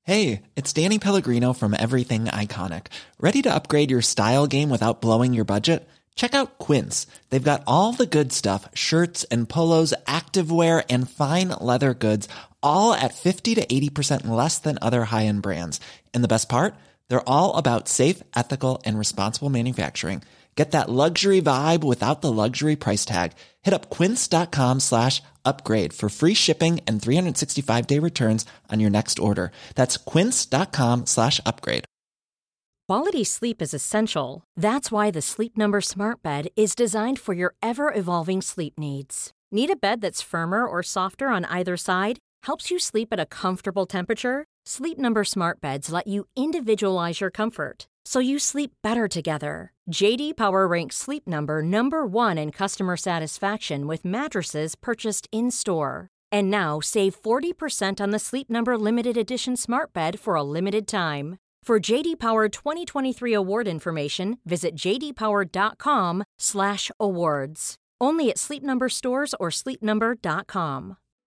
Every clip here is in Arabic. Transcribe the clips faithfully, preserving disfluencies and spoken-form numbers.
Hey, it's Danny Pellegrino from Everything Iconic. Ready to upgrade your style game without blowing your budget? Check out Quince. They've got all the good stuff, shirts and polos, activewear, and fine leather goods, all at fifty to eighty percent less than other high-end brands. And the best part? They're all about safe, ethical, and responsible manufacturing. Get that luxury vibe without the luxury price tag. Hit up quince.com slash upgrade for free shipping and three sixty-five day returns on your next order. That's quince.com slash upgrade. Quality sleep is essential. That's why the Sleep Number Smart Bed is designed for your ever-evolving sleep needs. Need a bed that's firmer or softer on either side? Helps you sleep at a comfortable temperature? Sleep Number Smart Beds let you individualize your comfort, so you sleep better together. J D Power ranks Sleep Number number one in customer satisfaction with mattresses purchased in-store. And now save forty percent on the Sleep Number Limited Edition Smart Bed for a limited time. For J D Power twenty twenty-three award information, visit j d power dot com slash awards. Only at Sleep Number stores or sleep number dot com.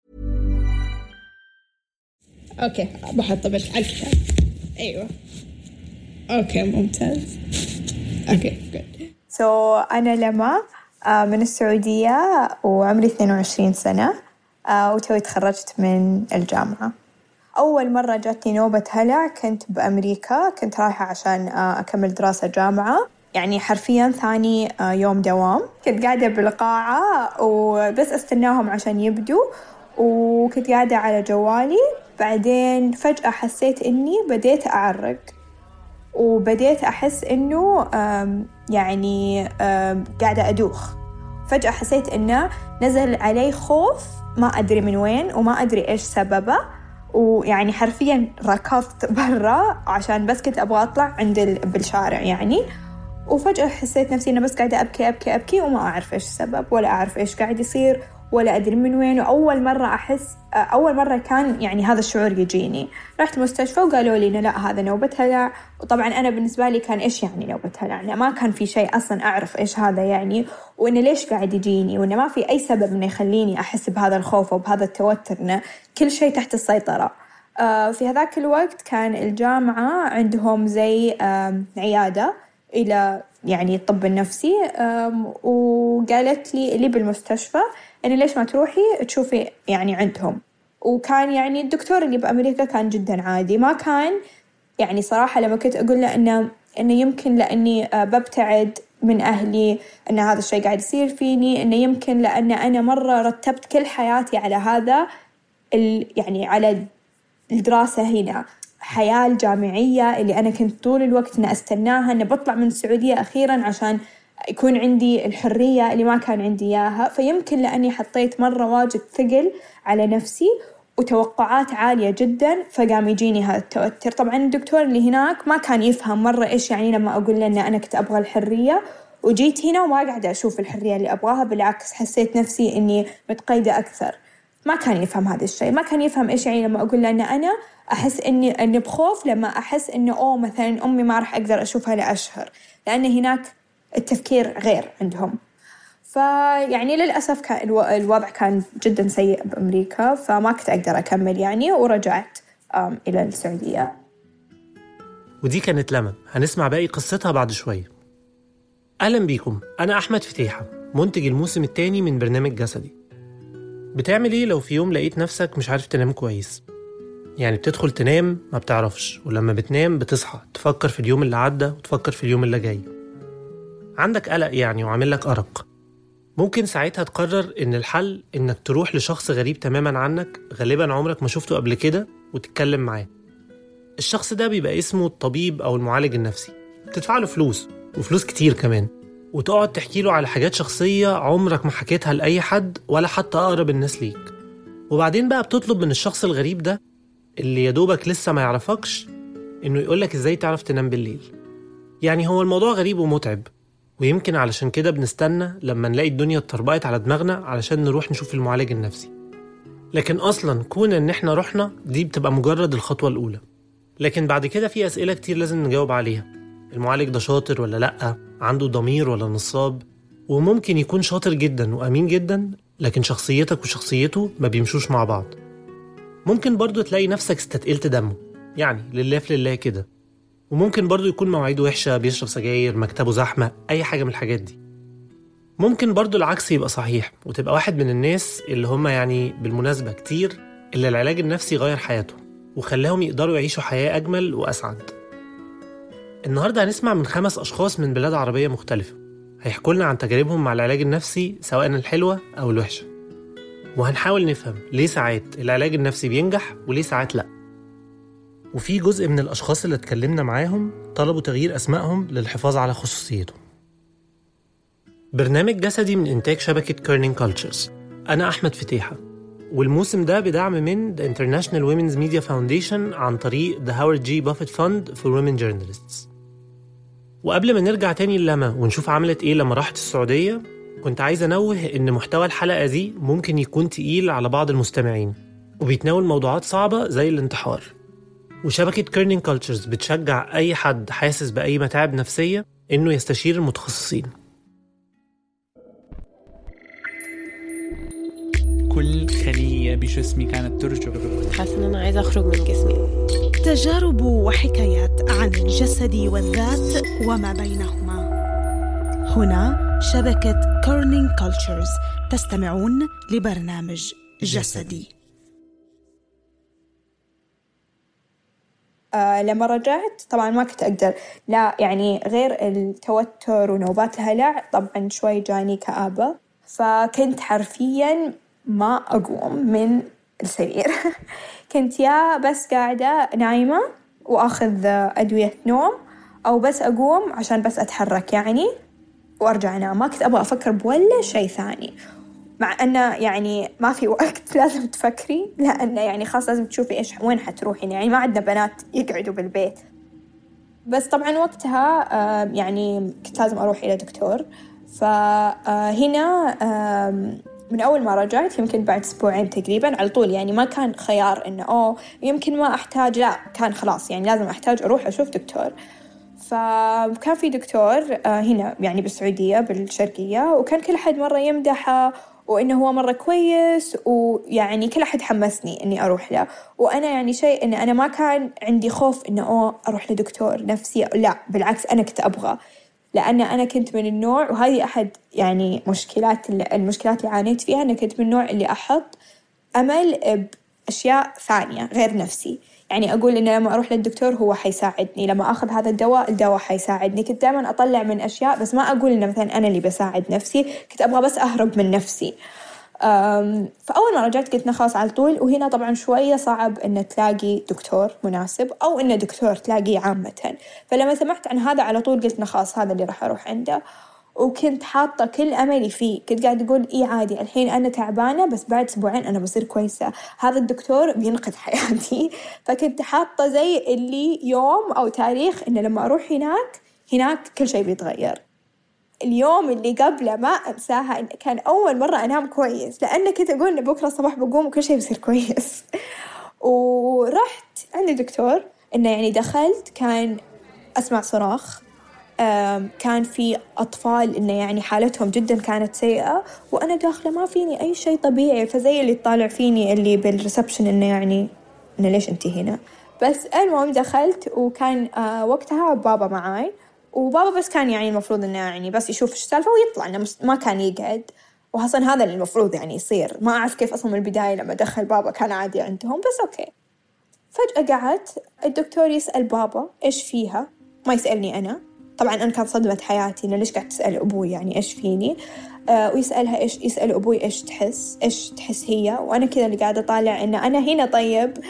اوكي بحط بالحلقة. ايوه اوكي ممتاز. اوكي good. So انا لما من السعودية وعمري اثنين وعشرين سنة وتوي تخرجت من الجامعة. أول مرة جاتني نوبة هلع كنت بأمريكا، كنت رايحة عشان أكمل دراسة جامعة، يعني حرفياً ثاني يوم دوام. كنت قاعدة بالقاعة وبس استناهم عشان يبدوا، وكنت قاعدة على جوالي. بعدين فجأة حسيت إني بديت أعرق، وبديت أحس إنه يعني قاعدة أدوخ. فجأة حسيت إنه نزل علي خوف ما أدري من وين وما أدري إيش سببه، ويعني حرفياً ركضت برا عشان بس كنت أبغى أطلع عند بالشارع يعني. وفجأة حسيت نفسي أنا بس قاعدة أبكي أبكي أبكي وما أعرف إيش السبب ولا أعرف إيش قاعد يصير ولا أدري من وين. وأول مرة أحس أول مرة كان يعني هذا الشعور يجيني. رحت المستشفى وقالوا لي إنه لا هذا نوبة هلع. وطبعا أنا بالنسبة لي كان إيش يعني نوبة هلع؟ أنا ما كان في شيء أصلا أعرف إيش هذا يعني، وإنه ليش قاعد يجيني، وإنه ما في أي سبب إنه يخليني أحس بهذا الخوف وبهذا التوتر، إنه كل شيء تحت السيطرة. آه في هذاك الوقت كان الجامعة عندهم زي عيادة إلى يعني الطب النفسي، وقالت لي اللي بالمستشفى إن ليش ما تروحي تشوفي يعني عندهم. وكان يعني الدكتور اللي بأمريكا كان جدا عادي، ما كان يعني صراحة لما كنت أقول له إنه إنه يمكن لأني ببتعد من أهلي إن هذا الشيء قاعد يصير فيني، إنه يمكن لأن أنا مرة رتبت كل حياتي على هذا يعني على الدراسة هنا، حياة الجامعية اللي أنا كنت طول الوقت إن أستناها إن بطلع من السعودية أخيراً عشان يكون عندي الحرية اللي ما كان عندي إياها. فيمكن لأني حطيت مرة واجد ثقل على نفسي وتوقعات عالية جداً، فقام يجيني هذا التوتر. طبعاً الدكتور اللي هناك ما كان يفهم مرة إيش يعني لما أقول له إن أنا كنت أبغى الحرية، وجيت هنا وما قاعدة أشوف الحرية اللي أبغاها، بالعكس حسيت نفسي إني متقيدة أكثر. ما كان يفهم هذا الشيء، ما كان يفهم إيش يعني لما أقول له إن أنا أحس إني إني بخوف لما أحس إنه أوه مثلاً أمي ما راح أقدر أشوفها لأشهر، لأن هناك التفكير غير عندهم. فيعني للأسف كان الوضع كان جدا سيء بأمريكا، فما كنت أقدر أكمل يعني، ورجعت إلى السعودية. ودي كانت لمى، هنسمع باقي قصتها بعد شوية. أهلا بيكم، أنا أحمد فتيحة، منتج الموسم الثاني من برنامج جسدي. بتعمل إيه لو في يوم لقيت نفسك مش عارف تنام كويس؟ يعني بتدخل تنام ما بتعرفش، ولما بتنام بتصحى تفكر في اليوم اللي عدى وتفكر في اليوم اللي جاي. عندك قلق يعني وعامل لك أرق. ممكن ساعتها تقرر إن الحل إنك تروح لشخص غريب تماماً عنك، غالباً عمرك ما شفته قبل كده، وتتكلم معاه. الشخص ده بيبقى اسمه الطبيب أو المعالج النفسي، بتدفع له فلوس وفلوس كتير كمان، وتقعد تحكي له على حاجات شخصية عمرك ما حكيتها لأي حد ولا حتى أقرب الناس ليك. وبعدين بقى بتطلب من الشخص الغريب ده اللي يدوبك لسه ما يعرفكش إنه يقولك إزاي تعرف تنام بالليل. يعني هو الموضوع غريب ومتعب، ويمكن علشان كده بنستنى لما نلاقي الدنيا اتطربقت على دماغنا علشان نروح نشوف المعالج النفسي. لكن أصلاً كون إن إحنا رحنا دي بتبقى مجرد الخطوة الأولى، لكن بعد كده في أسئلة كتير لازم نجاوب عليها. المعالج ده شاطر ولا لأ؟ عنده ضمير ولا نصاب؟ وممكن يكون شاطر جدا وأمين جدا، لكن شخصيتك وشخصيته ما بيمشوش مع بعض. ممكن برضو تلاقي نفسك استتقلت دمه، يعني لله في لله كده. وممكن برضو يكون مواعيده وحشة، بيشرب سجاير، مكتبه زحمة، أي حاجة من الحاجات دي. ممكن برضو العكس يبقى صحيح، وتبقى واحد من الناس اللي هم يعني بالمناسبة كتير اللي العلاج النفسي غير حياتهم وخلاهم يقدروا يعيشوا حياة أجمل وأسعد. النهاردة هنسمع من خمس أشخاص من بلاد عربية مختلفة هيحكوا لنا عن تجاربهم مع العلاج النفسي سواء الحلوة أو الوحشة، وهنحاول نفهم ليه ساعات العلاج النفسي بينجح وليه ساعات لأ. وفي جزء من الأشخاص اللي اتكلمنا معاهم طلبوا تغيير أسمائهم للحفاظ على خصوصيتهم. برنامج جسدي من إنتاج شبكة كيرنينج كولتشرز. أنا أحمد فتيحة، والموسم ده بدعم من The International Women's Media Foundation عن طريق The Howard G. Buffett Fund for Women Journalists. وقبل ما نرجع تاني للما ونشوف عملت إيه لما راحت السعودية، كنت عايز أنوه إن محتوى الحلقة دي ممكن يكون تقيل على بعض المستمعين وبيتناول موضوعات صعبة زي الانتحار. وشبكة كيرنينج كولتشرز بتشجع أي حد حاسس بأي متاعب نفسية إنه يستشير المتخصصين. كل خلية بجسمي كانت ترجف. حاسة إن أنا عايزة أخرج من جسمي. تجارب وحكايات عن الجسد والذات وما بينهما. هنا شبكة كيرنينج كولتشرز. تستمعون لبرنامج جسدي. آه لما رجعت طبعا ما كنت أقدر، لا يعني غير التوتر ونوبات الهلع طبعا شوي جاني كآبة، فكنت حرفيا ما أقوم من السرير. كنت يا بس قاعدة نايمة وأخذ أدوية نوم، أو بس أقوم عشان بس أتحرك يعني وأرجع أنام. ما كنت أبغى أفكر بولا شيء ثاني، مع أنه يعني ما في وقت لازم تفكري، لأنه يعني خاص لازم تشوفي إيش وين حتروحين، يعني ما عندنا بنات يقعدوا بالبيت. بس طبعا وقتها يعني كنت لازم أروح إلى دكتور. فهنا من أول ما رجعت يمكن بعد أسبوعين تقريبا على طول، يعني ما كان خيار إنه أوه يمكن ما أحتاج، لا كان خلاص يعني لازم أحتاج أروح أشوف دكتور. فكان في دكتور هنا يعني بالسعودية بالشرقية، وكان كل أحد مرة يمدحه وإنه هو مرة كويس، ويعني كل أحد حمسني إني أروح له. وأنا يعني شيء إن أنا ما كان عندي خوف إنه أوه أروح لدكتور نفسي، لا بالعكس أنا كنت أبغى، لأن أنا كنت من النوع، وهذه أحد يعني مشكلات المشكلات اللي عانيت فيها، أنا كنت من النوع اللي أحط أمل بأشياء ثانية غير نفسي. يعني أقول إن لما أروح للدكتور هو حيساعدني، لما أخذ هذا الدواء الدواء حيساعدني. كنت دائما أطلع من أشياء، بس ما أقول إن مثلا أنا اللي بساعد نفسي، كنت أبغى بس أهرب من نفسي. فأول ما رجعت قلت خلاص على طول. وهنا طبعا شوية صعب إن تلاقي دكتور مناسب، أو إن دكتور تلاقيه عامة. فلما سمعت عن هذا على طول قلت خلاص هذا اللي راح أروح عنده، وكنت حاطة كل أملي فيه. كنت قاعد أقول إيه عادي، الحين أنا تعبانة بس بعد أسبوعين أنا بصير كويسة، هذا الدكتور بينقذ حياتي. فكنت حاطة زي اللي يوم أو تاريخ إن لما أروح هناك هناك كل شيء بيتغير. اليوم اللي قبله ما أنساها، إن كان أول مرة أنام كويس، لأن كنت أقول إن بكرة الصباح بقوم وكل شيء بيصير كويس. ورحت عند الدكتور، إنه يعني دخلت كان أسمع صراخ، كان في أطفال إنه يعني حالتهم جدا كانت سيئة، وأنا داخلة ما فيني أي شيء طبيعي. فزي اللي طالع فيني اللي بالريسبشن إنه يعني إنه ليش أنتي هنا. بس المهم دخلت، وكان وقتها بابا معاي، وبابا بس كان يعني المفروض إنه يعني بس يشوف إيش السالفة ويطلع، إنه ما كان يقعد. وحصل هذا اللي المفروض يعني يصير. ما أعرف كيف أصلا من البداية لما دخل بابا كان عادي عندهم، بس أوكي. فجأة قعدت الدكتور يسأل بابا إيش فيها، ما يسألني أنا. طبعا أنا كانت صدمة حياتي إنه ليش قاعد تسأل أبوي يعني إيش فيني. آه ويسألها إيش، يسأل أبوي إيش تحس إيش تحس هي، وأنا كذا اللي قاعدة طالع إنه أنا هنا. طيب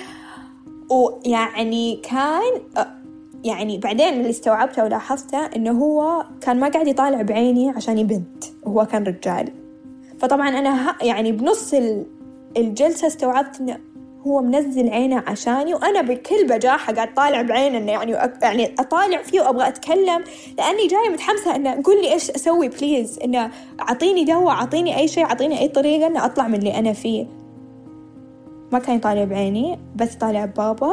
ويعني كان آه يعني بعدين اللي استوعبته ولاحظته إنه هو كان ما قاعد يطالع بعيني عشان بنت، وهو كان رجال. فطبعا أنا يعني بنص الجلسة استوعبت إنه هو منزل عينه عشاني، وأنا بكل بجاحة قاعد طالع بعينه إنه يعني يعني أطالع فيه وأبغى أتكلم، لأني جاية متحمسة إنه قول لي إيش أسوي بليز، إنه أعطيني دواء، أعطيني أي شيء، أعطيني أي طريقة إنه أطلع من اللي أنا فيه. ما كان يطالع بعيني، بس طالع بابا،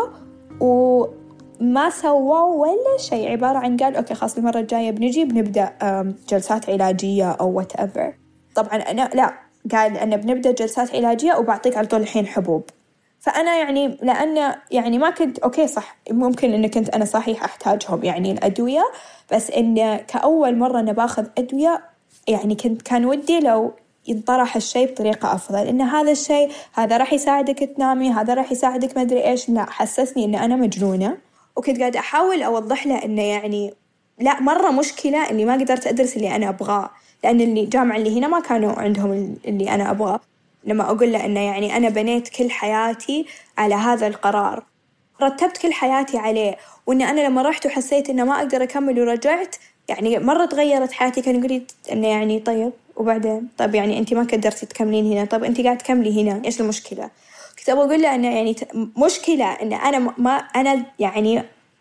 وما سوى ولا شيء. عبارة عن قال أوكي خلاص المرة الجاية بنجي بنبدأ جلسات علاجية أو whatever. طبعا أنا لا، قال أنا بنبدأ جلسات علاجية وبعطيك على طول الحين حبوب. فأنا يعني لأن يعني ما كنت أوكي صح ممكن إن كنت أنا صحيح أحتاجهم يعني الأدوية، بس إن كأول مرة أنا باخذ أدوية يعني كنت كان ودي لو ينطرح الشيء بطريقة أفضل، إن هذا الشيء هذا راح يساعدك تنامي، هذا راح يساعدك ما أدري إيش. لا، حسسني إن أنا مجنونة، وكنت قاعدة أحاول أوضح له إنه يعني لا مرة مشكلة إني ما قدرت أدرس اللي أنا أبغاه، لأن اللي الجامعة اللي هنا ما كانوا عندهم اللي أنا أبغاه. لما أقول له إنه يعني أنا بنيت كل حياتي على هذا القرار، رتبت كل حياتي عليه، وإن أنا لما رحت وحسيت إنه ما أقدر أكمل ورجعت يعني مرة تغيرت حياتي. كان يقول لي إنه يعني طيب وبعدين طب يعني أنت ما قدرتي تكملين هنا، طب أنت قاعد تكملي هنا، إيش المشكلة؟ كنت أبغى أقول له إنه يعني مشكلة إن أنا ما أنا يعني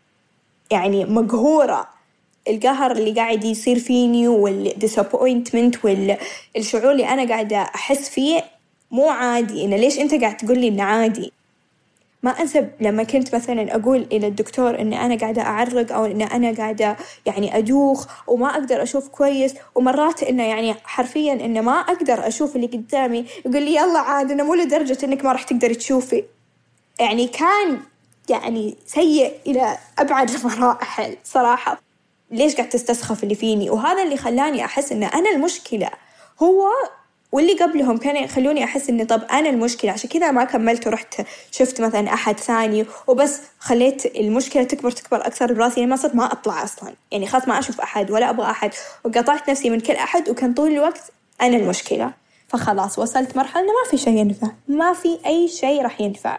يعني مقهورة، القهر اللي قاعد يصير فيني والديسابوينتمنت والشعور اللي أنا قاعدة أحس فيه مو عادي. إنه ليش أنت قاعد تقول لي إنه عادي؟ ما أنسى لما كنت مثلا أقول إلى الدكتور إن أنا قاعدة أعرق أو إن أنا قاعدة يعني أدوخ وما أقدر أشوف كويس، ومرات إنه يعني حرفيا إنه ما أقدر أشوف اللي قدامي، يقول لي يلا عاد إنه مو لدرجة إنك ما راح تقدر تشوفي. يعني كان يعني سيء إلى أبعد المراحل صراحة. ليش قاعد تستسخف اللي فيني؟ وهذا اللي خلاني أحس إن أنا المشكلة. هو واللي قبلهم كانوا يخلوني أحس إن طب أنا المشكلة، عشان كذا ما كملت ورحت شفت مثلا أحد ثاني وبس خليت المشكلة تكبر تكبر أكثر براسي. يعني ما صرت ما أطلع أصلا، يعني خلاص ما أشوف أحد ولا أبغى أحد، وقطعت نفسي من كل أحد، وكان طول الوقت أنا المشكلة. فخلاص وصلت مرحلة إنه ما في شيء ينفع، ما في أي شيء راح ينفع.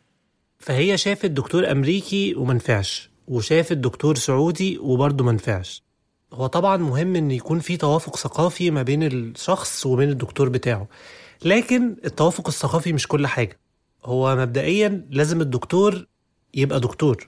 فهي شافت دكتور أمريكي ومنفعش، وشافت دكتور سعودي وبرضه منفعش. هو طبعا مهم ان يكون في توافق ثقافي ما بين الشخص وبين الدكتور بتاعه، لكن التوافق الثقافي مش كل حاجة. هو مبدئيا لازم الدكتور يبقى دكتور.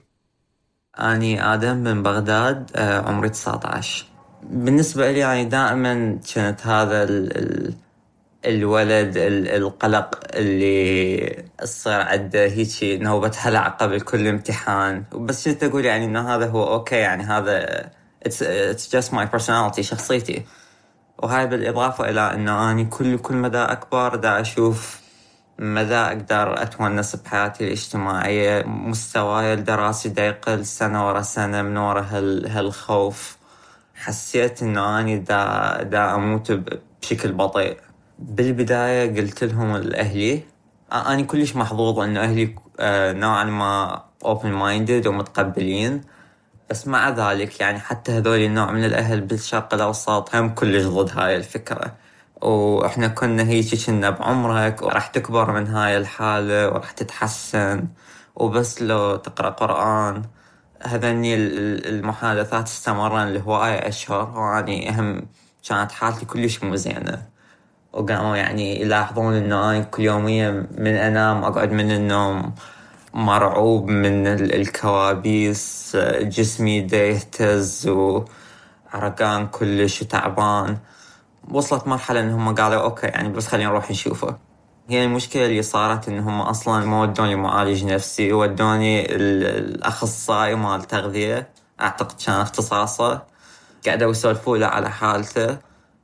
أنا آدم من بغداد، عمري تسعة عشر. بالنسبة لي يعني دائما كانت هذا ال ال الولد ال القلق اللي صار عنده هيك نوبة هلع قبل كل امتحان، وبس كنت أقول يعني إنه هذا هو أوكي، يعني هذا it's it's just my personality، شخصيتي. وهاي بالإضافة إلى إنه أنا كل كل مدى أكبر دا أشوف مدى أقدر أتونس بحياتي الاجتماعية، مستواي الدراسي دا يقل سنة ورا سنة من ورا هال هالخوف. حسيت إنه أنا دا دا أموت بشكل بطيء. بالبداية قلت لهم الأهلي، أنا كلش محظوظ إنه أهلي نوعا ما open minded ومتقبلين، بس مع ذلك يعني حتى هذول النوع من الأهل بالشرق الأوسط هم كلش ضد هاي الفكرة. وإحنا كنا هيك كنا بعمرك وراح تكبر من هاي الحالة وراح تتحسن، وبس لو تقرأ قرآن. هذني المحادثات استمرن لهواية أشهر، وأني أهم كانت حالتي كلش مو زينة. وقاموا يعني يلاحظون إنه أنا كل يوميا من أنام أقعد من النوم مرعوب من الكوابيس، جسمي دا يهتز وعرقان كلش وتعبان. وصلت مرحلة إنهم قالوا أوكي يعني بس خلينا نروح نشوفه. هي المشكلة اللي صارت إنهم أصلاً ما ودوني معالج نفسي، ودوني الأخصائي مال تغذية، أعتقد كان اختصاصه. قاعدوا يسولفوا له على حالته،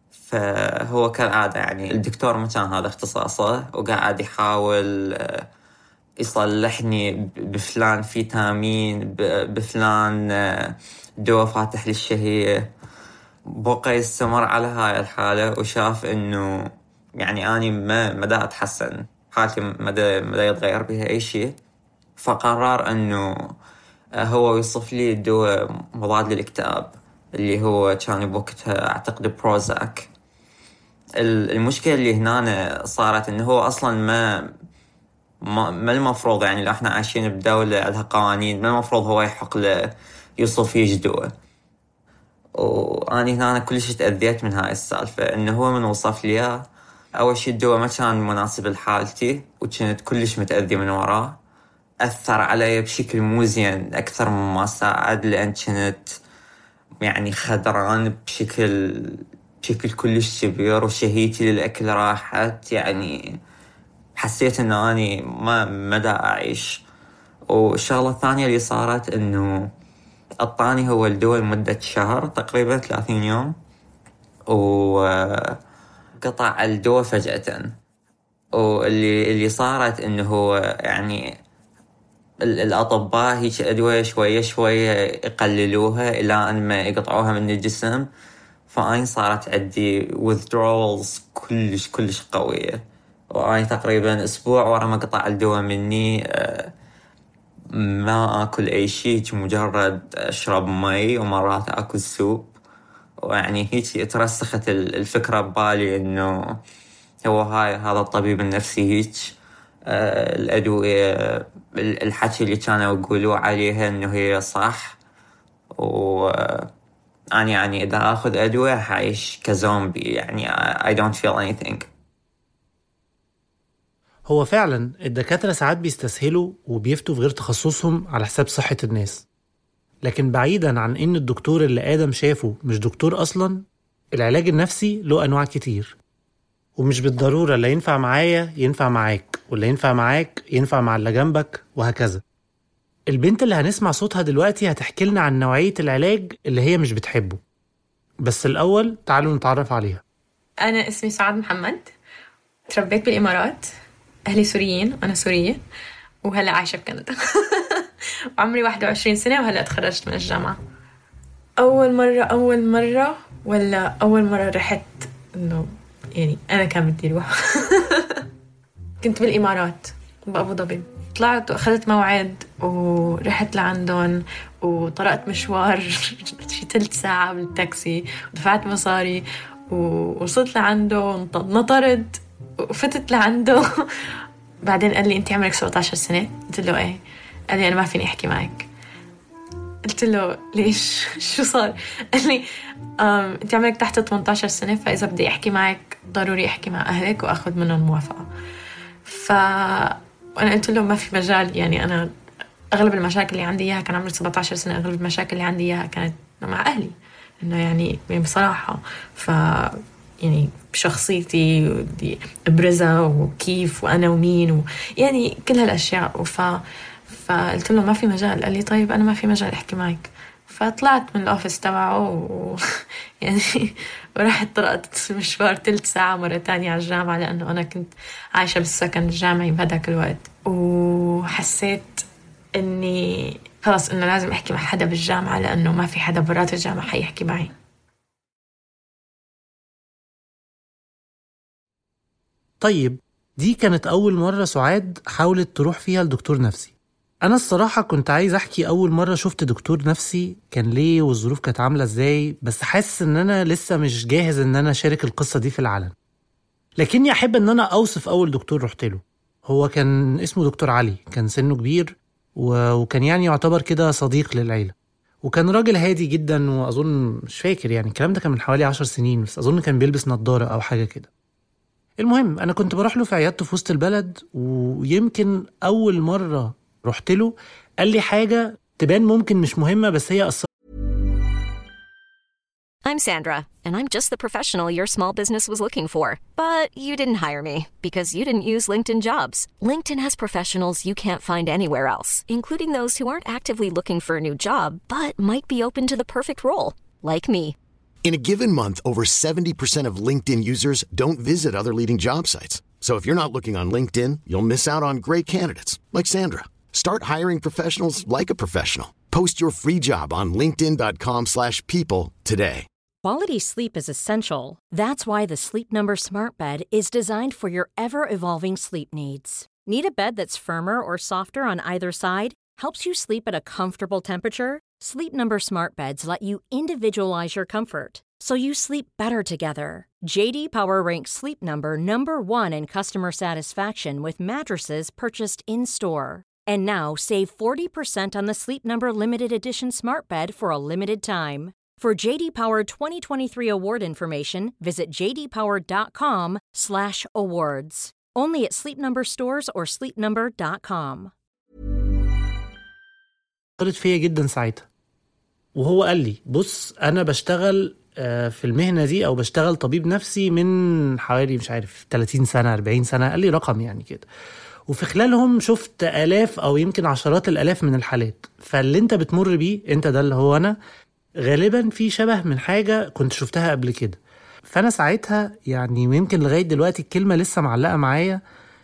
فهو كالعادة يعني الدكتور ما كان هذا اختصاصه، وقاعد يحاول يصلحني بفلان فيتامين، بفلان دواء فاتح للشهية. بقى يستمر على هاي الحالة، وشاف إنه يعني أنا ما مدى أتحسن، حالتي مدى مدى يتغير بها أي شيء. فقرر إنه هو يصف لي دواء مضاد للاكتئاب اللي هو كان بوقتها أعتقد بروزاك. المشكلة اللي هنا صارت إنه هو أصلاً ما ما, ما المفروض يعني لو احنا عايشين بدولة عندها قوانين، ما المفروض هو يحق له يوصف فيه دواء. وأنا هنا كلش تأذيت من هاي السالفة، إنه هو من وصف لي أول شيء الدواء ما كان مناسب لحالتي، وكنت كلش متأذي من وراه. أثر علي بشكل مو زين أكثر مما ساعد، لأن كنت يعني خدران بشكل بشكل كلش كبير، وشهيتي للأكل راحت. يعني حسيت إنه أنا ما مدى أعيش. والشغلة الثانية اللي صارت إنه أعطاني هو الدواء لمدة شهر تقريبا ثلاثين يوم، وقطع الدواء فجأة. واللي اللي صارت إنه هو يعني الأطباء هيك أدوية شوية شوية يقللوها إلى أن ما يقطعوها من الجسم. فأنا صارت عندي withdrawals كلش كلش قوية، وأنا تقريبا أسبوع ورا ما قطع الدواء مني ما أكل أي شيء، مجرد أشرب مي ومرات أكل سوب. ويعني هيك ترسخت الفكرة ببالي إنه هو هاي هذا الطبيب النفسي هيك آه الأدوية الحكي اللي كانوا يقولوا عليها إنه هي صح. وأنا يعني إذا أخذ أدوية حعيش كزومبي، يعني I don't feel anything. هو فعلا الدكاترة ساعات بيستسهلوا وبيفتوا في غير تخصصهم على حساب صحة الناس، لكن بعيدا عن إن الدكتور اللي آدم شافه مش دكتور أصلا، العلاج النفسي له أنواع كتير، ومش بالضرورة اللي ينفع معايا ينفع معاك، واللي ينفع معاك ينفع مع اللي جنبك، وهكذا. البنت اللي هنسمع صوتها دلوقتي هتحكي لنا عن نوعية العلاج اللي هي مش بتحبه. بس الأول تعالوا نتعرف عليها. أنا اسمي سعاد محمد، تربيت بالإمارات، أهلي سوريين، أنا سورية، وهلأ عايشة بكندا. وعمري واحد وعشرين سنة، وهلأ تخرجت من الجامعة. أول مرة أول مرة ولا أول مرة رحت إنه يعني أنا كان بدي أروح. كنت بالإمارات بأبو ظبي، طلعت وأخذت موعد ورحت لعندهم وطرقت مشوار شي ثلث ساعة بالتاكسي ودفعت مصاري ووصلت لعنده نطرت وفتت لعنده. بعدين قال لي أنت عمرك سبعة عشر سنة؟ قلت له إيه. قال لي أنا ما فيني أحكي معك. قلت له ليش؟ شو صار؟ قال لي أنت عمرك تحت ثمانية عشر سنة، فإذا بدي أحكي معك ضروري أحكي مع أهلك وأخذ منهم موافقة. فأنا قلت له ما في مجال، يعني أنا أغلب المشاكل اللي عندي إياها كان عمري سبعة عشر سنة، أغلب المشاكل اللي عندي إياها كانت مع أهلي، إنه يعني بصراحة ف يعني بشخصيتي ودي أبرزها وكيف وأنا ومين و... يعني كل هالأشياء. وف... فقلت له ما في مجال. قال لي طيب أنا ما في مجال أحكي معك. فطلعت من الأوفيس تبعه و... يعني ورحت طرقت مشوار ثلث ساعة مرة تانية على الجامعة، لأنه أنا كنت عايشة بالسكن الجامعي بهداك الوقت، وحسيت إني خلاص إنه لازم أحكي مع حدا بالجامعة، لأنه ما في حدا برات الجامعة حيحكي معي. طيب دي كانت أول مرة سعاد حاولت تروح فيها لدكتور نفسي. أنا الصراحة كنت عايز أحكي أول مرة شفت دكتور نفسي كان ليه والظروف كانت عاملة إزاي، بس حاسس إن أنا لسه مش جاهز إن أنا أشارك القصة دي في العلن. لكني أحب إن أنا أوصف أول دكتور رحت له. هو كان اسمه دكتور علي، كان سنه كبير وكان يعني يعتبر كده صديق للعيلة، وكان راجل هادي جدا، وأظن مش فاكر يعني الكلام ده كان من حوالي عشر سنين، بس أظن كان بيلبس نظارة أو حاجة كده. المهم أنا كنت بروح له في عيادته في وسط البلد، ويمكن أول مرة رحت له قال لي حاجة تبان ممكن مش مهمة بس هي أصلا. I'm Sandra, and I'm just the professional your small business was looking for. But you didn't hire me because you didn't use LinkedIn Jobs. LinkedIn has professionals you can't find anywhere else, including those who aren't actively looking for a new job, but might be open to the perfect role, like me. In a given month, over seventy percent of LinkedIn users don't visit other leading job sites. So if you're not looking on LinkedIn, you'll miss out on great candidates like Sandra. Start hiring professionals like a professional. Post your free job on linkedin dot com slash people today. Quality sleep is essential. That's why the Sleep Number Smart Bed is designed for your ever-evolving sleep needs. Need a bed that's firmer or softer on either side? Helps you sleep at a comfortable temperature? Sleep Number Smart Beds let you individualize your comfort, so you sleep better together. J D Power ranks Sleep Number number one in customer satisfaction with mattresses purchased in-store. And now save forty percent on the Sleep Number Limited Edition Smart Bed for a limited time. For J D Power twenty twenty-three award information, visit j d power dot com slash awards. Only at Sleep Number stores or sleep number dot com. قرت فيا جدا ساعتها، وهو قال لي بص أنا بشتغل في المهنة دي أو بشتغل طبيب نفسي من حوالي مش عارف ثلاثين سنة أربعين سنة، قال لي رقم يعني كده، وفي خلالهم شفت آلاف أو يمكن عشرات الآلاف من الحالات. فاللي انت بتمر بيه انت ده اللي هو أنا غالبا في شبه من حاجة كنت شفتها قبل كده. فأنا ساعتها يعني يمكن لغاية دلوقتي الكلمة لسه معلقة معايا،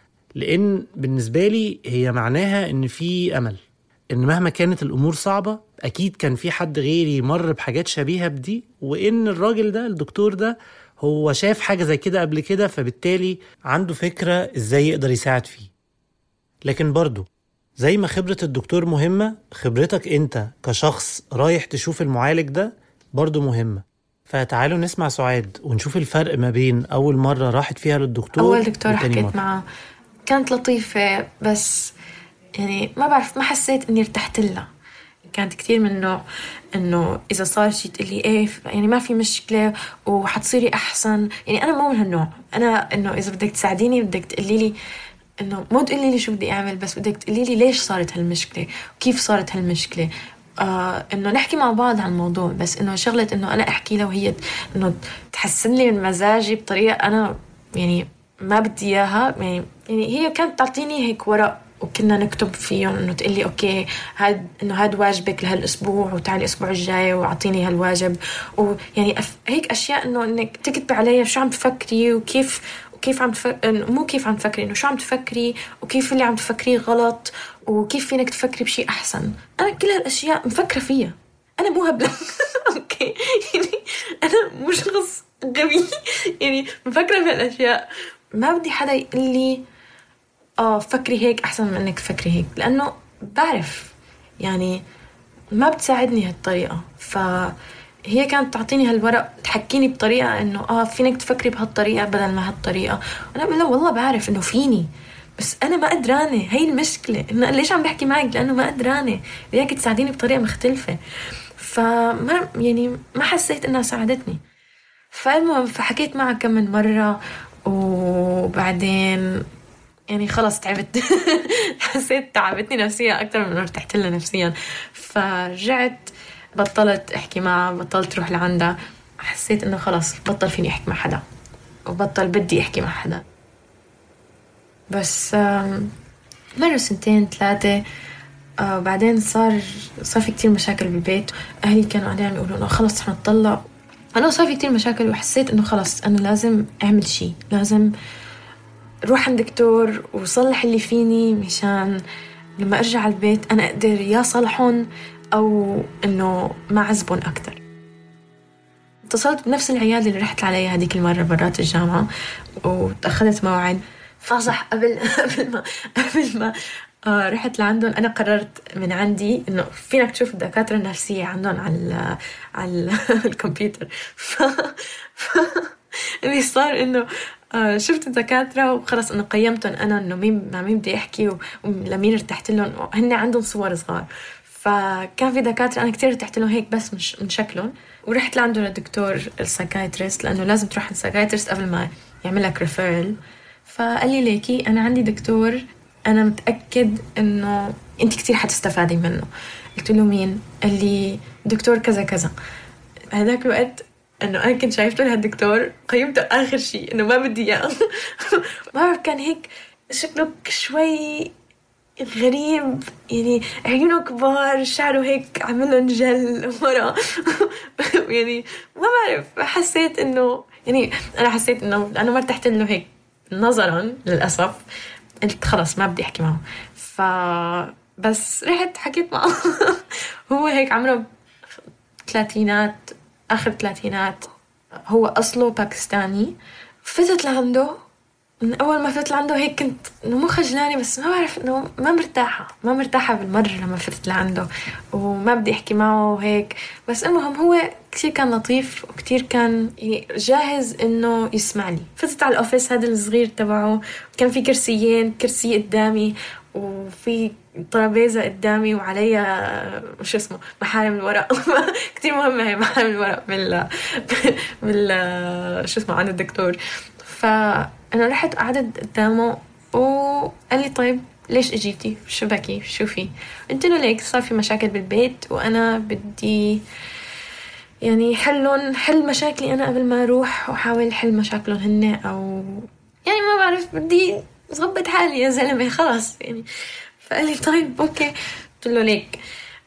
لأن بالنسبة لي هي معناها إن في أمل، إن مهما كانت الأمور صعبة أكيد كان في حد غيري مر بحاجات شبيهة بدي، وإن الراجل ده الدكتور ده هو شاف حاجة زي كده قبل كده، فبالتالي عنده فكرة إزاي يقدر يساعد فيه. لكن برضو زي ما خبرة الدكتور مهمة، خبرتك أنت كشخص رايح تشوف المعالج ده برضو مهمة. فتعالوا نسمع سعاد ونشوف الفرق ما بين أول مرة راحت فيها للدكتور. أول دكتور حكيت معه كانت لطيفة، بس يعني ما بعرف، ما حسيت إني ارتحت لها. كانت كتير من النوع إنه إذا صار شيء تقلي إيه يعني ما في مشكلة وحتصيري أحسن. يعني أنا مو من هالنوع. أنا إنه إذا بدك تساعديني بدك تقلي لي، إنه مو تقولي لي شو بدي أعمل، بس بدك تقولي لي ليش صارت هالمشكلة وكيف صارت هالمشكلة. آه إنه نحكي مع بعض عن الموضوع، بس إنه شغلة إنه أنا أحكي لها وهي إنه تحسن لي من مزاجي بطريقة أنا يعني ما بدي إياها. يعني, يعني هي كانت تعطيني هيك ورق وكنا نكتب فيهم إنه تقلي أوكي هاد إنه هاد واجبك لهالأسبوع وتعالي الأسبوع الجاي وعطيني هالواجب، ويعني أف... هيك أشياء إنه إنك تكتب عليها شو عم تفكري وكيف وكيف عم تفكري، مو كيف عم تفكري، إنه شو عم تفكري وكيف اللي عم تفكريه غلط وكيف فينك تفكري بشيء أحسن. أنا كل هالأشياء مفكرة فيها. أنا مو هبلة أوكي يعني أنا مش شخص غبي يعني مفكرة في هالأشياء. ما بدي حدا يقول لي آه فكري هيك أحسن من إنك تفكري هيك، لأنه بعرف يعني ما بتساعدني هالطريقة. فهي كانت تعطيني هالورق تحكيني بطريقة إنه آه فينك تفكري بهالطريقة بدل ما هالطريقة. أنا بقول له والله بعرف إنه فيني، بس أنا ما قدرانة. هاي المشكلة، إنه ليش عم بحكي معك؟ لأنه ما قدرانة، بدك تساعديني بطريقة مختلفة. فما يعني ما حسيت إنها ساعدتني. فالمهم فحكيت معها كم من مرة، وبعدين يعني خلاص تعبت حسيت تعبتني نفسيا أكتر من ارتحت لها نفسيا. فرجعت بطلت أحكي معها، بطلت روح لعندها. حسيت إنه خلاص بطل فيني أحكي مع حدا وبطل بدي أحكي مع حدا. بس مرة سنتين ثلاثة آه بعدين صار صار في كتير مشاكل بالبيت. أهلي كانوا قاعدين يقولوا إنه خلاص رح نطلق. أنا صار في كتير مشاكل وحسيت إنه خلاص أنا لازم أعمل شيء، لازم روح عند دكتور وصلح اللي فيني مشان لما أرجع على البيت أنا أقدر يا صلحهم أو إنه ما عذبهم أكتر. اتصلت بنفس العيادة اللي رحت عليها هذيك المرة برات الجامعة وتأخذت موعد. فصح قبل قبل ما قبل ما آه رحت لعندهم أنا قررت من عندي إنه فينك تشوف الدكاترة النفسية عندهم على على الكمبيوتر. ف... ف... اللي صار إنه آه شفت الدكاترة وخلص إنه قيمتهم أنا إنه مين مع مين بدي أحكي ولمين ارتحت لهم. هن عندهم صور صغار، فكان في دكاترة أنا كتير ارتحت لهم هيك بس مش من شكلهم. ورحت لعنده للدكتور السايكايتريست لأنه لازم تروح السايكايتريست قبل ما يعمل لك ريفيرل. فقال لي ليكي أنا عندي دكتور أنا متأكد إنه أنت كتير حتستفادي منه. قلت له مين؟ قال لي دكتور كذا كذا. هذاك الوقت إنه أنا كنت شايفته لهالدكتور قيمته آخر شيء إنه ما بدي إياه. ما بعرف كان هيك شكله شوي غريب، يعني عيونه كبار، شعره هيك عملهم جل مرة. يعني ما بعرف حسيت إنه يعني أنا حسيت إنه أنا ما ارتحت له هيك نظرا للأسف. قلت خلاص ما بدي أحكي معه. فبس رحت حكيت معه. هو هيك عمره ثلاثينات آخر ثلاثينات، هو أصله باكستاني. فتت لعنده من أول ما فتت لعنده هيك كنت إنه مو خجلاني، بس ما بعرف إنه ما مرتاحة ما مرتاحة بالمرة لما فتت لعنده وما بدي أحكي معه وهيك. بس المهم هو كتير كان لطيف وكتير كان يعني جاهز إنه يسمع لي. فتت على الأوفيس هذا الصغير تبعه، كان في كرسيين، كرسي قدامي وفي طرابيزة قدامي وعليها مش اسمه محارم الورق. كتير مهمة هي محارم الورق بال بال شو اسمه عند الدكتور. فأنا رحت قعدت قدامه وقال لي طيب ليش اجيتي؟ شو بكي؟ شو في؟ قلت له ليك صار في مشاكل بالبيت وأنا بدي يعني حلون حل مشاكلي أنا قبل ما أروح وحاول حل مشاكلهم هن، أو يعني ما بعرف بدي أضبط حالي يا زلمة خلاص يعني. فقال لي طيب أوكي. قلت له ليك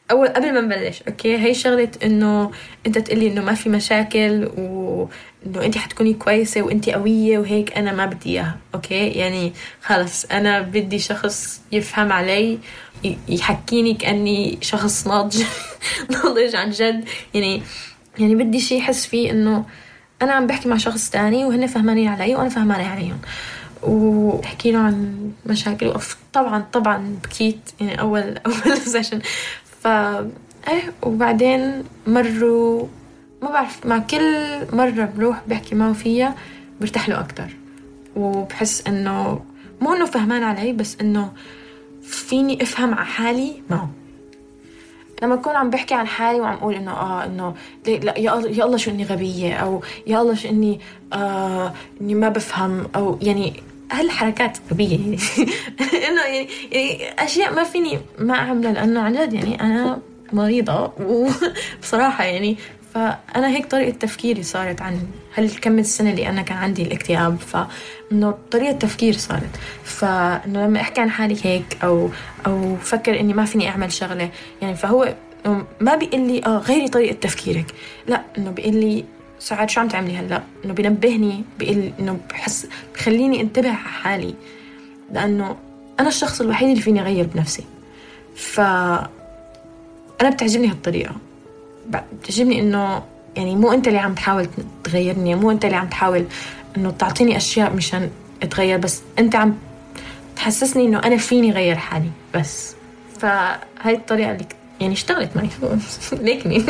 اول قبل ما نبلش اوكي هي شغله انه انت تقلي انه ما في مشاكل وانه انت حتكوني كويسه وانت قويه وهيك، انا ما بدي اياها. اوكي يعني خلص انا بدي شخص يفهم علي، يحكيني كاني شخص ناضج ناضج عن جد. يعني يعني بدي شيء يحس فيه انه انا عم بحكي مع شخص تاني وهن فهمانين علي وانا فهمانه عليهم، وبحكي له عن مشاكل. طبعا طبعا بكيت يعني اول اول سيشن ف ايه، وبعدين مروا ما بعرف مع كل مره بروح بحكي معه فيها برتاح له اكتر، وبحس انه مو انه فهمان علي بس انه فيني افهم على حالي معه. لما أكون عم بحكي عن حالي وعم أقول إنه آه إنه لا يا الله يا الله شو إني غبية، أو يا الله شو إني آه إني ما بفهم، أو يعني هالحركات غبية يعني إنه يعني, يعني أشياء ما فيني ما أعملها لأنه عن جد يعني أنا مريضة وبصراحة يعني. فأنا هيك طريقة تفكيري صارت عن هالكم السنة اللي أنا كان عندي الاكتئاب، فإنه طريقة تفكير صارت. فإنه لما أحكي عن حالي هيك أو أو فكر إني ما فيني أعمل شغلة يعني، فهو ما بيقول لي آه غيري طريقة تفكيرك، لا إنه بيقول لي ساعات شو عم تعملي هلا، إنه بينبهني، بيقول إنه بحس بخليني انتبه على حالي، لأنه أنا الشخص الوحيد اللي فيني أغير بنفسي. فأنا بتعجبني هالطريقة، بتعجبني إنه يعني مو أنت اللي عم تحاول تغيرني، مو أنت اللي عم تحاول إنه تعطيني أشياء مشان أتغير، بس أنت عم تحسسني إنه أنا فيني غير حالي بس. فهاي الطريقة اللي يعني اشتغلت معي ليكني.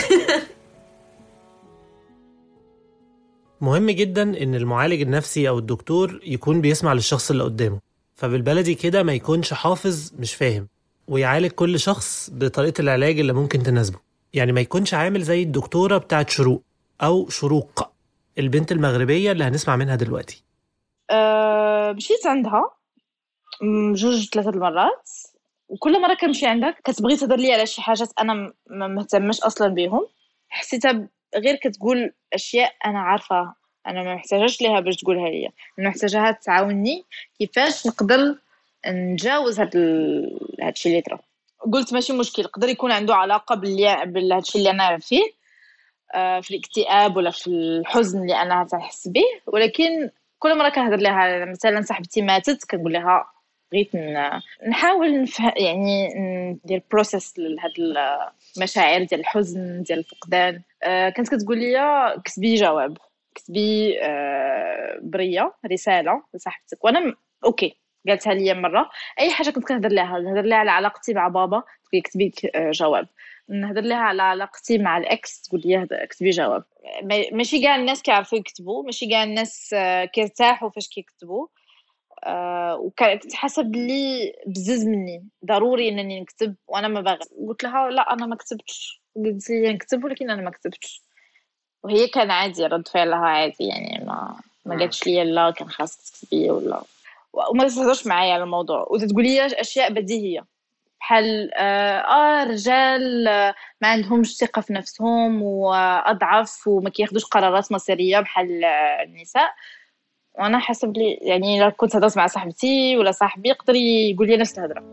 مهم جدا إن المعالج النفسي أو الدكتور يكون بيسمع للشخص اللي قدامه، فبالبلدي كده ما يكونش حافظ مش فاهم، ويعالج كل شخص بطريقة العلاج اللي ممكن تناسبه. يعني ما يكونش عامل زي الدكتورة بتاعت شروق أو شروق البنت المغربية اللي هنسمع منها دلوقتي. أه مشيت عندها جوج ثلاثة المرات، وكل مرة كمشي عندها كتبغي تهضر لي على شي حاجات أنا ما مهتمش أصلا بيهم. حسيتها غير كتقول أشياء أنا عارفة أنا ما محتاجاش ليها باش تقولها لي، أنا محتاجاها تعاوني كيفاش نقدر نتجاوز هاد هادشي اللي طرا. قلت ماشي مشكل، قدر يكون عنده علاقة باللي بالهادشي اللي أنا فيه آه في الاكتئاب ولا في الحزن اللي أنا تحس به، ولكن كل مرة كنهضر لها مثلا صاحبتي ماتت كنقول لها بغيت نحاول نفهم يعني ندير بروسيس لهاد المشاعر ديال الحزن ديال الفقدان. آه كانت كتقول لي كتبي جواب، كتبي آه بريه رساله لصاحبتك، وانا م... اوكي قالتها لي مره. اي حاجه كنت كنهضر لها نهضر لها على علاقتي مع بابا تقول كتبي جواب، نهضر لها على علاقتي مع الاكس تقول لي كتبي جواب. ماشي كاع الناس كيعرفوا يكتبوا، ماشي كاع الناس كيرتاحوا فاش كيكتبوا. أه وكانت حسب لي بزز مني ضروري انني نكتب وانا ما باغي. قلت لها لا انا ما كتبتش، قلت لي نكتب ولكن انا ما كتبتش، وهي كان عادي رد فعلها عادي يعني ما ما قالتش لي لا كان خاصك تكتبي ولا وما تهضرش معايا على الموضوع. وتقول لي اشياء بديهيه بحال اه رجال ما عندهمش ثقه في نفسهم واضعف وما كياخذوش قرارات مصيريه بحال النساء. وانا حسب لي يعني لو كنت هضرت مع صاحبتي ولا صاحبي يقدر يقول لي نفس الهضره.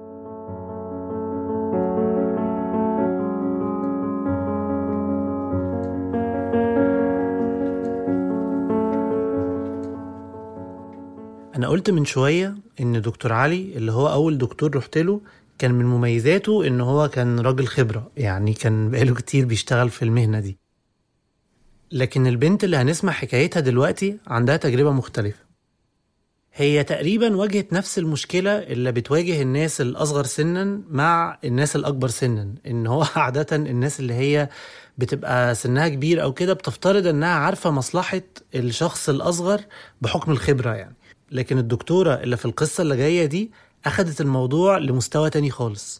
انا قلت من شويه ان دكتور علي اللي هو اول دكتور رحت له كان من مميزاته ان هو كان راجل خبره، يعني كان بقاله كتير بيشتغل في المهنه دي. لكن البنت اللي هنسمع حكايتها دلوقتي عندها تجربه مختلفه. هي تقريبا واجهت نفس المشكلة اللي بتواجه الناس الأصغر سنا مع الناس الأكبر سنا، إن هو عادة الناس اللي هي بتبقى سنها كبير أو كده بتفترض إنها عارفة مصلحة الشخص الأصغر بحكم الخبرة يعني. لكن الدكتورة اللي في القصة اللي جاية دي أخدت الموضوع لمستوى تاني خالص.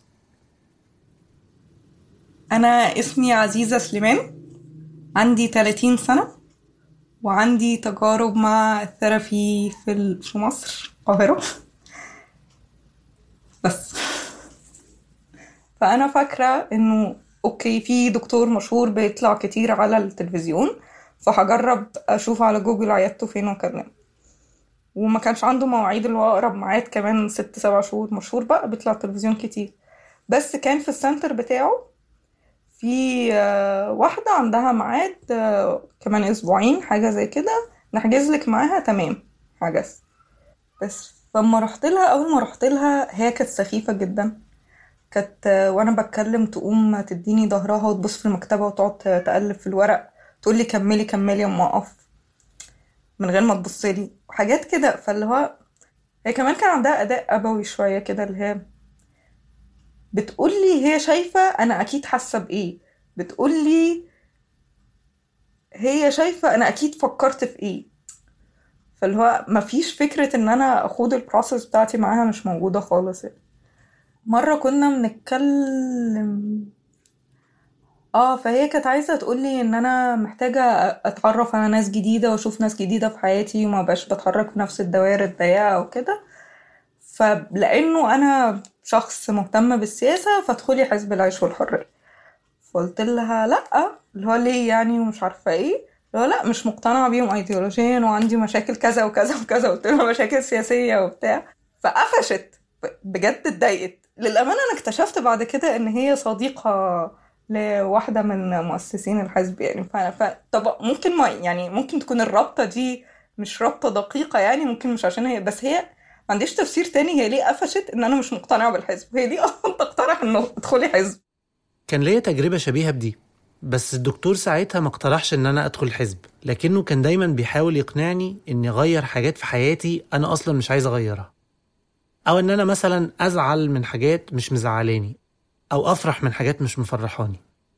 أنا اسمي عزيزة سليمان، عندي ثلاثين سنة، وعندي تجارب مع الثيرابي في في مصر القاهرة بس. فأنا فاكرة إنه أوكي في دكتور مشهور بيطلع كتير على التلفزيون، فهجرب أشوف على جوجل عيادته فين وكلم. وما كانش عنده مواعيد اللي هو أقرب ميعاد كمان ست سبع شهور، مشهور بقى بيطلع تلفزيون كتير. بس كان في السنتر بتاعه في واحدة عندها ميعاد كمان أسبوعين حاجة زي كده، نحجز لك معاها. تمام حجز. بس فلما رحت لها أول ما رحت لها هي كانت سخيفة جدا. كانت وأنا بتكلم تقوم تديني ظهرها وتبص في المكتبة وتقعد تقلب في الورق، تقول لي كملي كملي أما أقف من غير ما تبص لي وحاجات كده. فاللي هو هي كمان كان عندها أداء أبوي شوية كده، اللي هي بتقولي هي شايفة أنا أكيد حاسة بإيه، بتقولي هي شايفة أنا أكيد فكرت في إيه. فاللي هو مفيش فكرة إن أنا أخوض البروسس بتاعتي معاها، مش موجودة خالص. مرة كنا بنتكلم اه فهي كانت عايزة تقولي إن أنا محتاجة أتعرف على ناس جديدة وأشوف ناس جديدة في حياتي وما بقاش بتحرك في نفس الدوائر الضيقة وكده. فلأنه أنا شخص مهتم بالسياسة فادخلي حزب العيش والحرية. فقلت لها لأ، اللي هو ليه يعني ومش عارفة ايه، اللي هو لأ مش مقتنعة بيهم ايديولوجيا وعندي مشاكل كذا وكذا وكذا. قلت لها مشاكل سياسية وبتاع، فقفشت بجد، اتضايقت. للأمانة أنا اكتشفت بعد كده إن هي صديقة لواحدة من مؤسسين الحزب يعني. فطب ممكن ما يعني ممكن تكون الرابطة دي مش رابطة دقيقة يعني، ممكن مش عشان هي، بس هي ما عنديش تفسير تاني هي ليه قفشت ان انا مش مقتنعة بالحزب. هي ليه اصلا تقترح انه ادخلي حزب؟ كان ليا تجربة شبيهة بدي، بس الدكتور ساعتها ما اقترحش ان انا ادخل حزب، لكنه كان دايما بيحاول يقنعني اني اغير حاجات في حياتي انا اصلا مش عايز اغيرها، او ان انا مثلا ازعل من حاجات مش مزعلاني، او افرح من حاجات مش مفرحاني.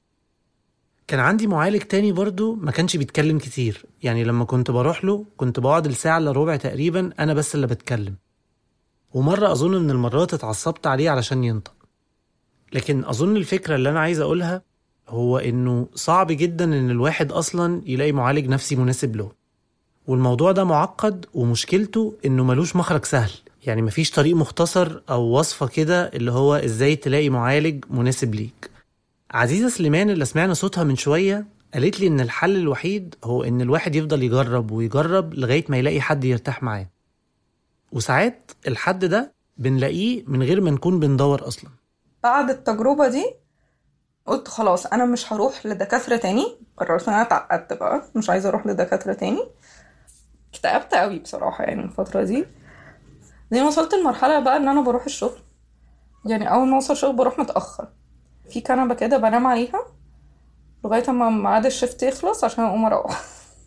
كان عندي معالج تاني برضو ما كانش بيتكلم كتير، يعني لما كنت بروح له كنت بقعد الساعة الا ربع تقريبا انا بس اللي بتكلم. ومرة أظن من المرات اتعصبت عليه علشان ينطق. لكن أظن الفكرة اللي أنا عايز أقولها هو إنه صعب جدا إن الواحد أصلا يلاقي معالج نفسي مناسب له، والموضوع ده معقد، ومشكلته إنه ملوش مخرج سهل. يعني مفيش طريق مختصر أو وصفة كده اللي هو إزاي تلاقي معالج مناسب ليك. عزيزة سليمان اللي سمعنا صوتها من شوية قالت لي إن الحل الوحيد هو إن الواحد يفضل يجرب ويجرب لغاية ما يلاقي حد يرتاح معاه. وساعات الحد ده بنلاقيه من غير ما نكون بندور أصلا. بعد التجربة دي قلت خلاص أنا مش هروح لدكاترة تاني. قررت أنا اتعقدت بقى، مش عايزة أروح لدكاترة تاني. اكتئبت قوي بصراحة يعني الفترة دي. زي ما وصلت المرحلة بقى إن أنا بروح الشغل، يعني أول ما أوصل شغل بروح متأخر في كنبة كده بنام عليها لغاية ما ميعاد الشفت يخلص عشان أقوم أروح.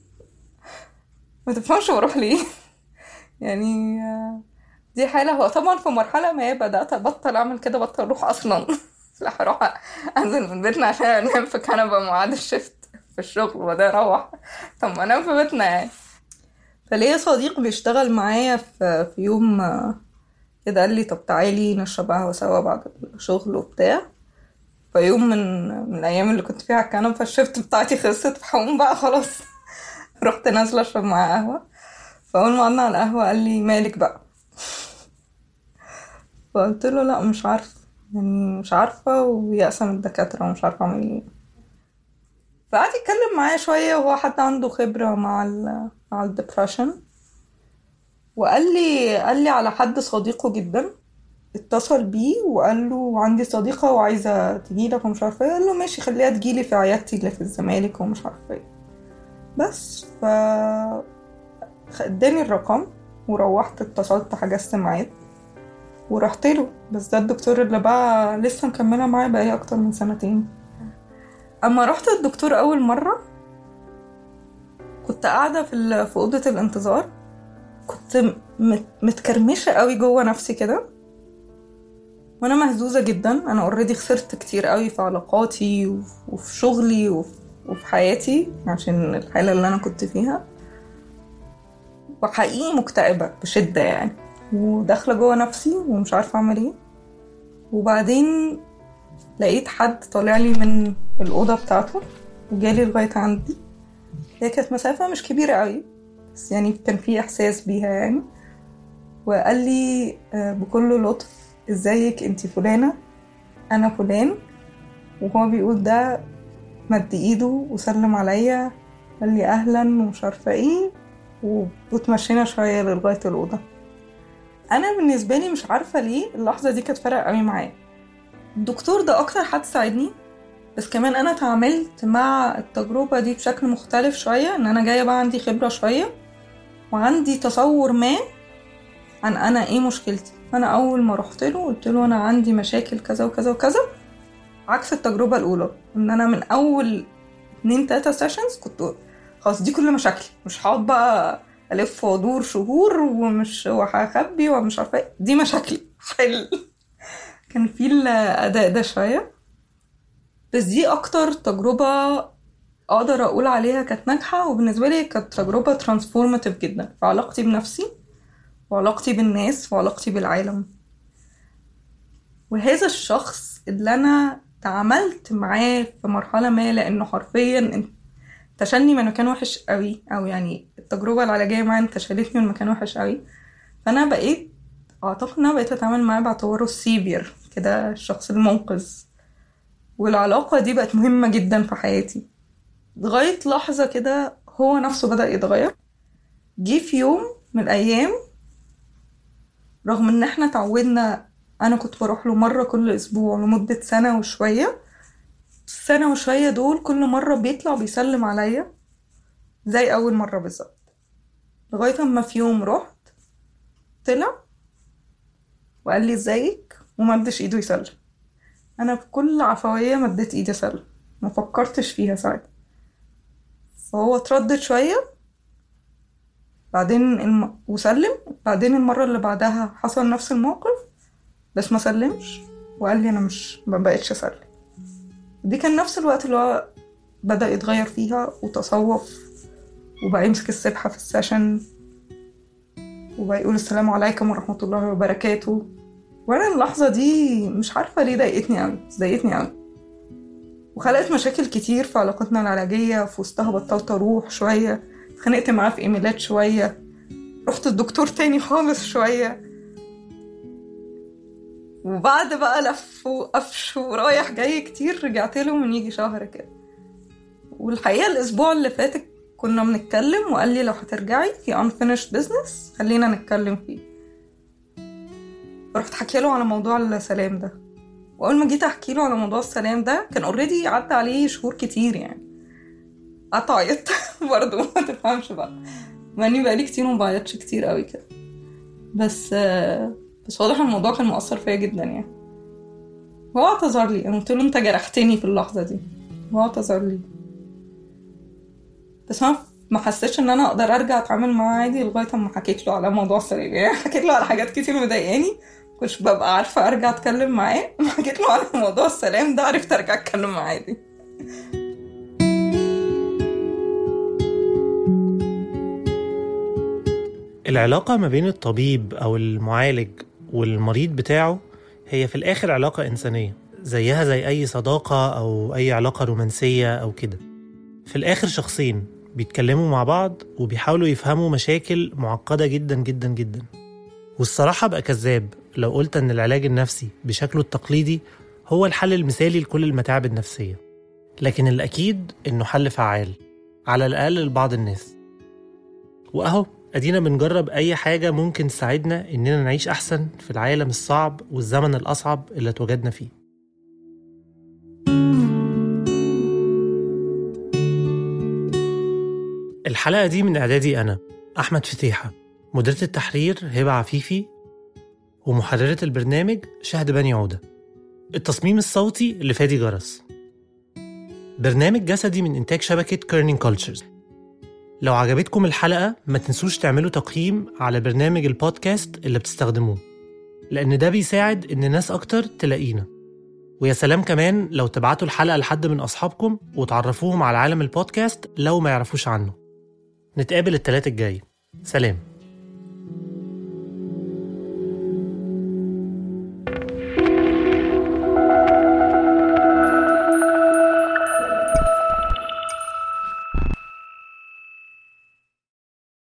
ما تفهمش بروح ليه يعني. دي حالة. هو طبعا في مرحلة ما بدأت أبطل أعمل كده، بطل أروح أصلا. لا هروح أنزل من بيتنا عشان أنام في كنبة ميعاد الشفت في الشغل وده أروح. طب ما أنام في بيتنا يعني. فليه صديق بيشتغل معايا في في يوم كده قال لي طب تعالي نشرب قهوة سوا بعد الشغل وبتاع. فيوم من من الأيام اللي كنت فيها على الكنبة فالشفت بتاعتي خلصت، فحقوم بقى خلاص. رحت نازلة أشرب معاه قهوة. فأول ما قعدنا على القهوة قال لي مالك بقى؟ فقلت له لا مش عارفة يعني، مش عارفة ويأسة من الدكاترة ومش عارفة أعمل إيه. فقعد يتكلم معايا شوية وهو حد عنده خبرة مع ال مع الدبريشن. وقال لي قال لي على حد صديقه جدا اتصل بيه وقال له عندي صديقة وعايزة تجيلك ومش عارفة ايه. قال له ماشي خليها تجيلي في عيادتي اللي في الزمالك ومش عارفة ايه. بس ف اداني الرقم وروحت اتصلت حجزت معاه ورحت له. بس ده الدكتور اللي بقى لسه مكملة معاه بقى اكتر من سنتين. اما رحت الدكتور اول مرة كنت قاعدة في في اوضة الانتظار، كنت متكرمشة قوي جوه نفسي كده وانا مهزوزة جدا. انا اوريدي خسرت كتير قوي في علاقاتي وفي شغلي وفي حياتي عشان الحالة اللي انا كنت فيها، وحقيقي مكتئبة بشدة يعني، وداخلة جوه نفسي ومش عارفة اعمل ايه. وبعدين لقيت حد طالع لي من الأوضة بتاعته وجالي لغاية عندي. هي كانت مسافة مش كبيرة قوي بس يعني كان في احساس بيها يعني. وقال لي بكل لطف ازيك انتي فلانة انا فلان. وهو بيقول ده مد ايده وسلم عليا قال لي اهلا ومش عارفة ايه، وتمشينا شوية لغاية الأوضة. انا بالنسبة لي مش عارفة ليه اللحظة دي كانت فرق قوي معايا. الدكتور ده اكتر حد ساعدني، بس كمان انا تعاملت مع التجربة دي بشكل مختلف شوية، ان انا جاية بقى عندي خبرة شوية وعندي تصور ما عن انا ايه مشكلتي. انا اول ما رحت له قلت له انا عندي مشاكل كذا وكذا وكذا، عكس التجربة الاولى ان انا من اول اتنين تلاتة سيشنز كنت خلاص دي كل مشاكلي، مش هقعد بقى الف وادور شهور ومش وهخبي ومش عارفه دي مشاكلي حل. كان في الاداء ده شويه، بس دي اكتر تجربه اقدر اقول عليها كانت ناجحه، وبالنسبه لي كانت تجربه ترانسفورماتيف جدا في علاقتي بنفسي وعلاقتي بالناس وعلاقتي بالعالم. وهذا الشخص اللي انا تعاملت معاه في مرحله ما، لانه حرفيا انتشلني من مكان وحش قوي، او يعني التجربه العلاجيه معاه انتشلتني من مكان وحش قوي، فانا بقيت اعتقد ان انا بقيت اتعامل معاه باعتباره السيفير كده، الشخص المنقذ. والعلاقه دي بقت مهمه جدا في حياتي لغايه لحظه كده هو نفسه بدا يتغير. جه في يوم من الايام، رغم ان احنا تعودنا، انا كنت بروح له مره كل اسبوع لمده سنه وشويه، سنه وشويه دول كل مره بيطلع بيسلم عليا زي اول مره بالظبط، لغايه اما في يوم رحت طلع وقال لي ازيك وما مدش ايده يسلم. انا بكل عفويه مديت ايدي اسلم، ما فكرتش فيها ساعتها. فهو اتردد شويه بعدين الم... وسلم. بعدين المره اللي بعدها حصل نفس الموقف بس ما سلمش وقال لي انا مش ما بقتش اسلم. دي كان نفس الوقت اللي هو بدا يتغير فيها وتصوف، وبقى يمسك السبحه في السيشن وبقى يقول السلام عليكم ورحمه الله وبركاته. وانا اللحظه دي مش عارفه ليه ضايقتني قوي، ضايقتني قوي وخلقت مشاكل كتير في علاقتنا العلاجيه. في وسطها بطلت اروح شويه، اتخانقت معاه في ايميلات شويه، رحت الدكتور تاني خالص شويه، وبعد بقى لف وقفش ورايح جاي كتير رجعت له من يجي شهر كده. والحقيقه الاسبوع اللي فات كنا بنتكلم وقال لي لو هترجعي في unfinished business خلينا نتكلم فيه. رحت حكي له على موضوع السلام ده، واول ما جيت احكي له على موضوع السلام ده كان اوريدي عدى عليه شهور كتير، يعني قطعت برضه ما تفهمش بقى، مع اني بقالي كتير ما بعيطش كتير قوي كده، بس بس واضح الموضوع كان مؤثر فيا جدا. يعني هو اعتذر لي، انا قلت له انت جرحتني في اللحظه دي، هو اعتذر لي، بس انا ما حسيتش ان انا اقدر ارجع اتعامل معاه عادي لغايه اما حكيت له على موضوع السلام. يعني حكيت له على حاجات كتير مضايقاني كنتش ببقى عارفه ارجع اتكلم معاه، حكيت له على موضوع السلام ده عرفت ارجع اتكلم معاه عادي. العلاقة ما بين الطبيب أو المعالج والمريض بتاعه هي في الآخر علاقة إنسانية، زيها زي أي صداقة أو أي علاقة رومانسية أو كده. في الآخر شخصين بيتكلموا مع بعض وبيحاولوا يفهموا مشاكل معقدة جدا جدا جدا. والصراحة بقى كذاب لو قلت أن العلاج النفسي بشكله التقليدي هو الحل المثالي لكل المتاعب النفسية، لكن الأكيد إنه حل فعال على الأقل لبعض الناس. وأهو أدينا بنجرب أي حاجة ممكن تساعدنا إننا نعيش أحسن في العالم الصعب والزمن الأصعب اللي اتوجدنا فيه. الحلقة دي من إعدادي أنا أحمد فتيحة، مديرة التحرير هبة عفيفي، ومحررة البرنامج شهد بني عودة. التصميم الصوتي لفادي جرس. برنامج جسدي من إنتاج شبكة كيرنينج كولتشرز. لو عجبتكم الحلقة ما تنسوش تعملوا تقييم على برنامج البودكاست اللي بتستخدموه، لأن ده بيساعد إن ناس أكتر تلاقينا. ويا سلام كمان لو تبعتوا الحلقة لحد من أصحابكم وتعرفوهم على عالم البودكاست لو ما يعرفوش عنه. نتقابل الثلاث الجاي. سلام.